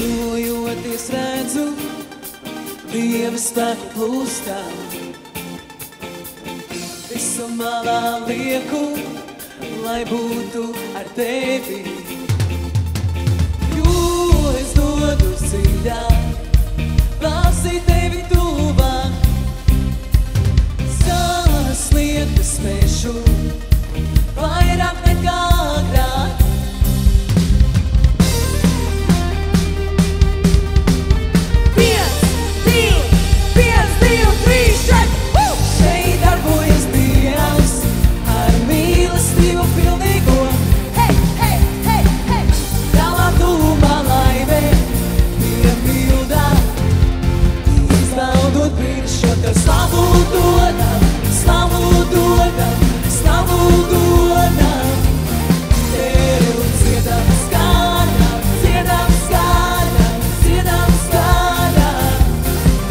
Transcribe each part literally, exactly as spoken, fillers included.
Tuvojoties redzu, Dieva spēku plūstā. Visu malā lieku, lai būtu ar tevi. Jo es dodu dziļāk, lasīt tevi tuvāk. Sasliektas mešu, vairāk nekā agrāk. Slavu dodam, slavu dodam, slavu dodam. Tev dziedam skaļāk, dziedam skaļāk, dziedam skaļāk.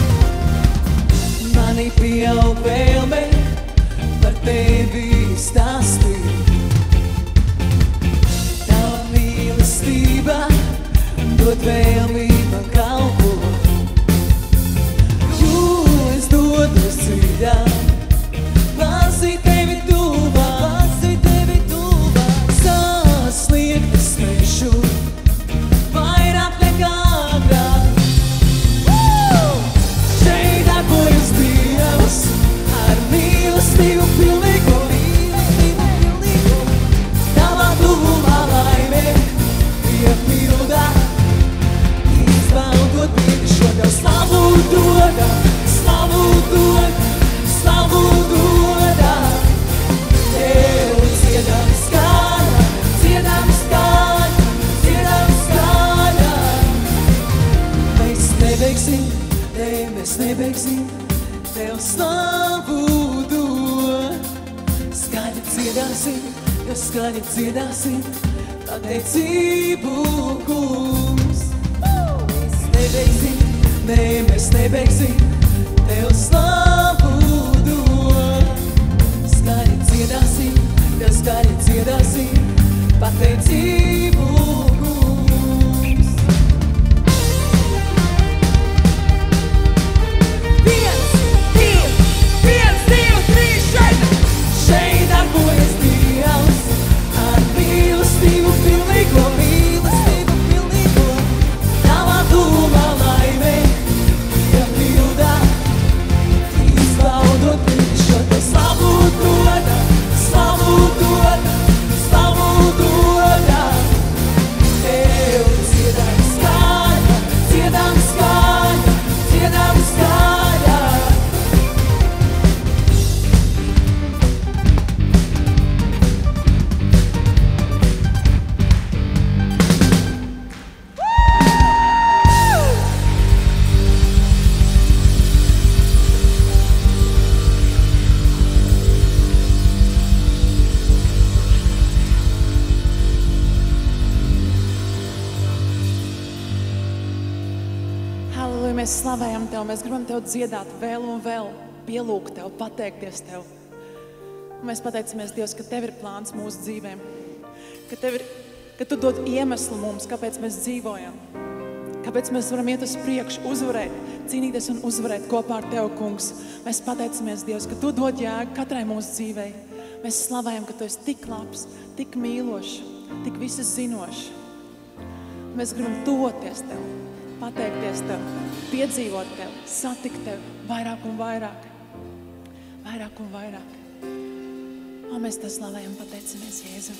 Manī pieaug vēlme par tevi stāstīt. Tava mīlestība dod vēlmi man kalpot. Lasīt tevi tuvāk, lasīt tevi tuvāk. Sasliektas mešu, vairāk nekā agrāk. Šeit darbojas Dievs ar mīlestību pilnīgu, mīlestību pilnīgu. Tavā tuvumā laime piepildā, izbaudot brīdi šo tev slavu dodam, slavu dodam. Slavu dodam, Tev dziedam skaļāk, dziedam skaļāk, dziedam skaļāk. Mēs nebeigsim, Tev mēs nebeigsim, Tev slavu dod. Skaļi dziedāsim, Tev skaļi dziedāsim, pateicību kungs. Mēs nebeigsim, ne, mēs nebeigsim, Tev slavu dod. Skaļi dziedāsim, Tev skaļi dziedāsim, pateicību kungs. Viens, divi, viens, divi, trīs, šeit! Šeit darbojas Dievs ar mīlestību pilnīgo, mīlestību pilnīgo. Tavā tuvumā laime piepildā. Izbaudot brīdi šo tev slavu dodam, slavu dodam, slavu dodam. Tev dziedam skaļāk, dziedam skaļāk, dziedam skaļāk. Mēs slavējam Tev, mēs gribam Tev dziedāt vēl un vēl, pielūgt Tev, pateikties Tev. Un mēs pateicamies, Dievs, ka Tev ir plāns mūsu dzīvēm, ka, tev ir, ka Tu dod iemeslu mums, kāpēc mēs dzīvojam, kāpēc mēs varam iet uz priekšu, uzvarēt, cīnīties un uzvarēt kopā ar Tev, kungs. Mēs pateicamies, Dievs, ka Tu dod jēgu katrai mūsu dzīvei. Mēs slavējam, ka Tu esi tik labs, tik mīlošs, tik visas zinošs. Mēs gribam tuvoties Tev, pateikties Tev, piedzīvot Tev, satikt Tev vairāk un vairāk, vairāk un vairāk. Un mēs Tev slavējam, pateicamies, Jēzu.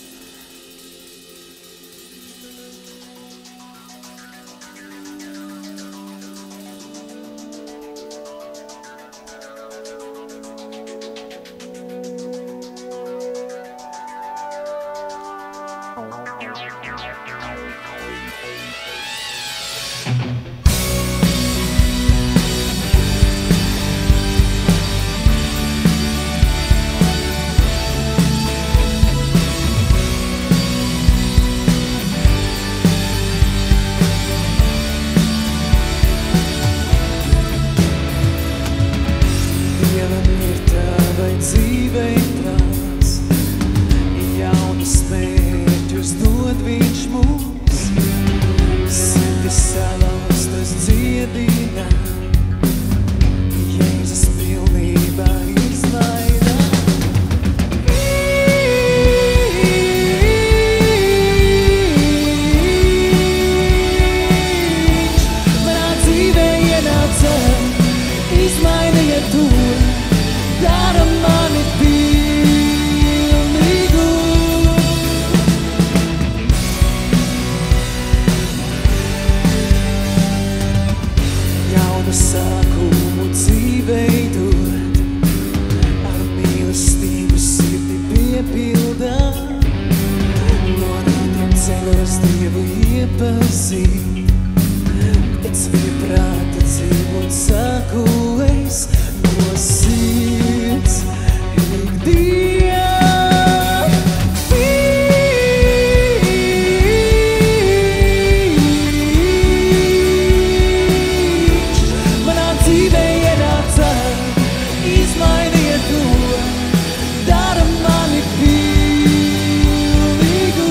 Viņš dod viņš mums, sirdis savā. esi, pēc viņa prāta dzīvot saku es no sirds ikdien. Manā dzīvē ienāca, izmainīja to, dara mani pilnīgu.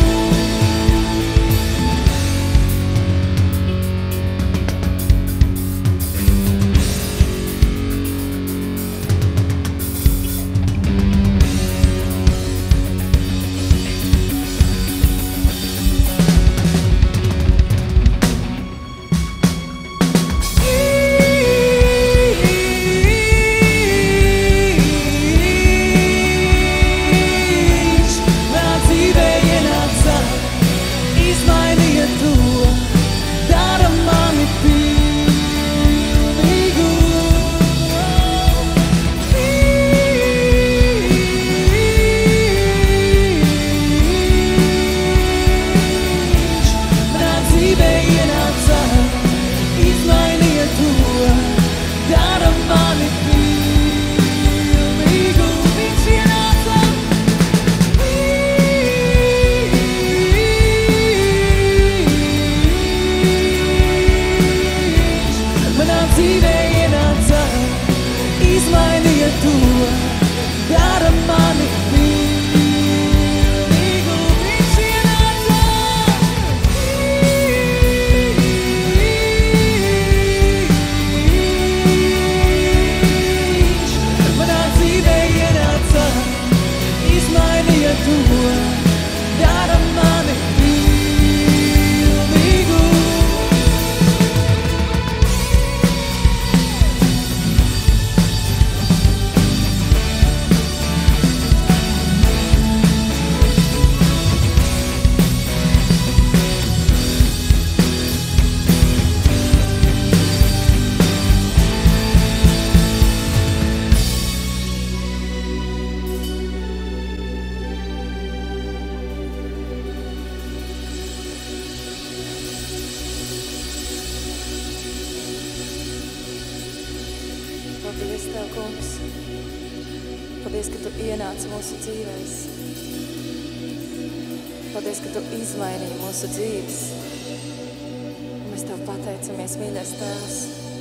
Paldies Tev, Kungs. Paldies, ka Tu ienāci mūsu dzīvēs. Paldies, ka Tu izmainīji mūsu dzīves. Mēs Tev pateicamies, mīļais Tēvs.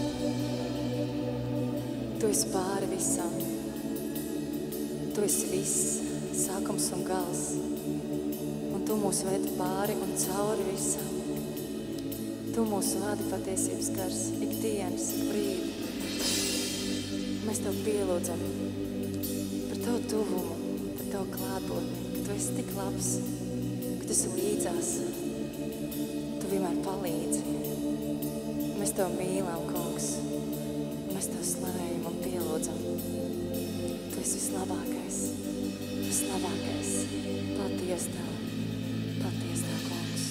Tu esi pāri visam. Tu esi viss, sākums un gals. Un Tu mūs vedi pāri un cauri visam. Tu mūsu vadi patiesības gars, ikdienas, ik brīdi. Mēs Tev pielūdzam par Tavu tuvumu, par Tavu klātbūtni, ka Tu esi tik labs, ka Tu esi līdzās. Tu vienmēr palīdzi. Mēs Tev mīlam, Kungs. Mēs Tev slavējam un pielūdzam. Tu esi vislabākais, vislabākais. Paldies Tev, paldies Tev, Kungs.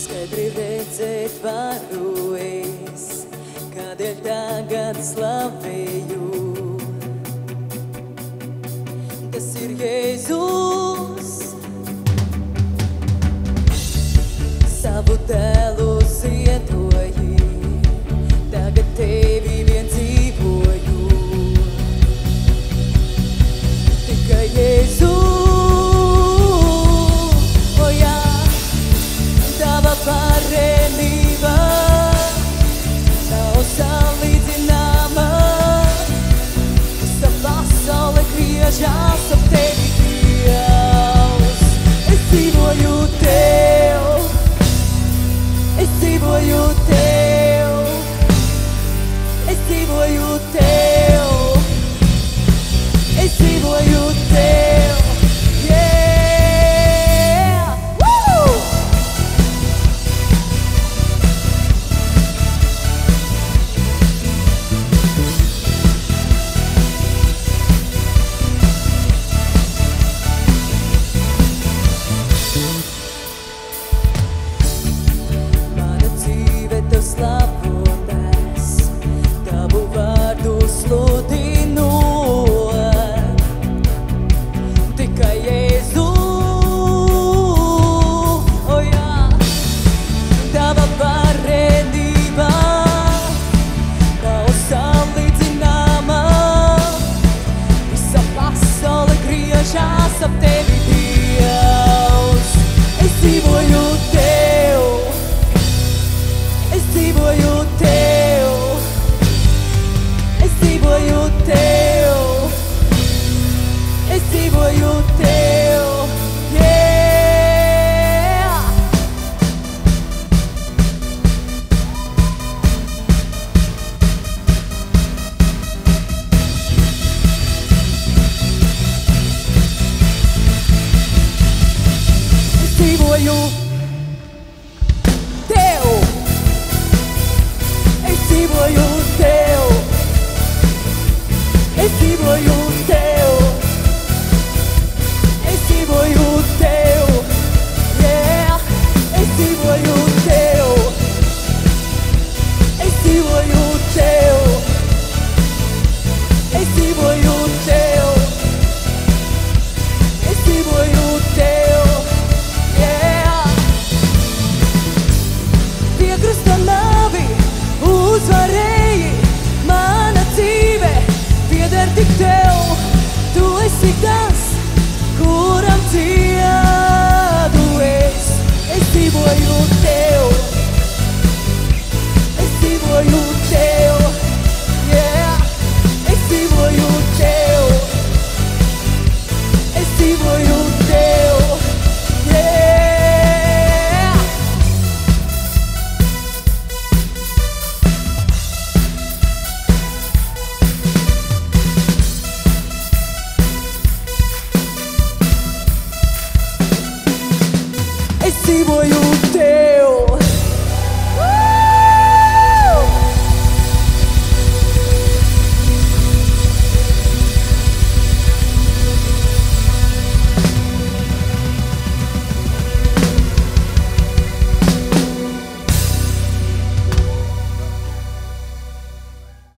Skaidri redzēt varu es, kādēļ tagad slavēju. Tas ir Jēzus, savu dēlu ziedoji, tagad tevi vien dzīvoju. Tikai Jēzus, o jā, tava varenība nav salīdzināma. Visa pasaule griežās ap tevi, Dievs. Es dzīvoju tev, es dzīvoju tev, es dzīvoju tev, es dzīvoju tev, yeah! Woo! Mana dzīve tev slavotās, tavu vārdu sludinu. Tikai Jēzu, o jā, tava varenība nav salīdzināma. Visa pasaule griežās ap tevi, Dievs. Es dzīvoju tev, es dzīvoju tev, es dzīvoju tev, es dzīvoju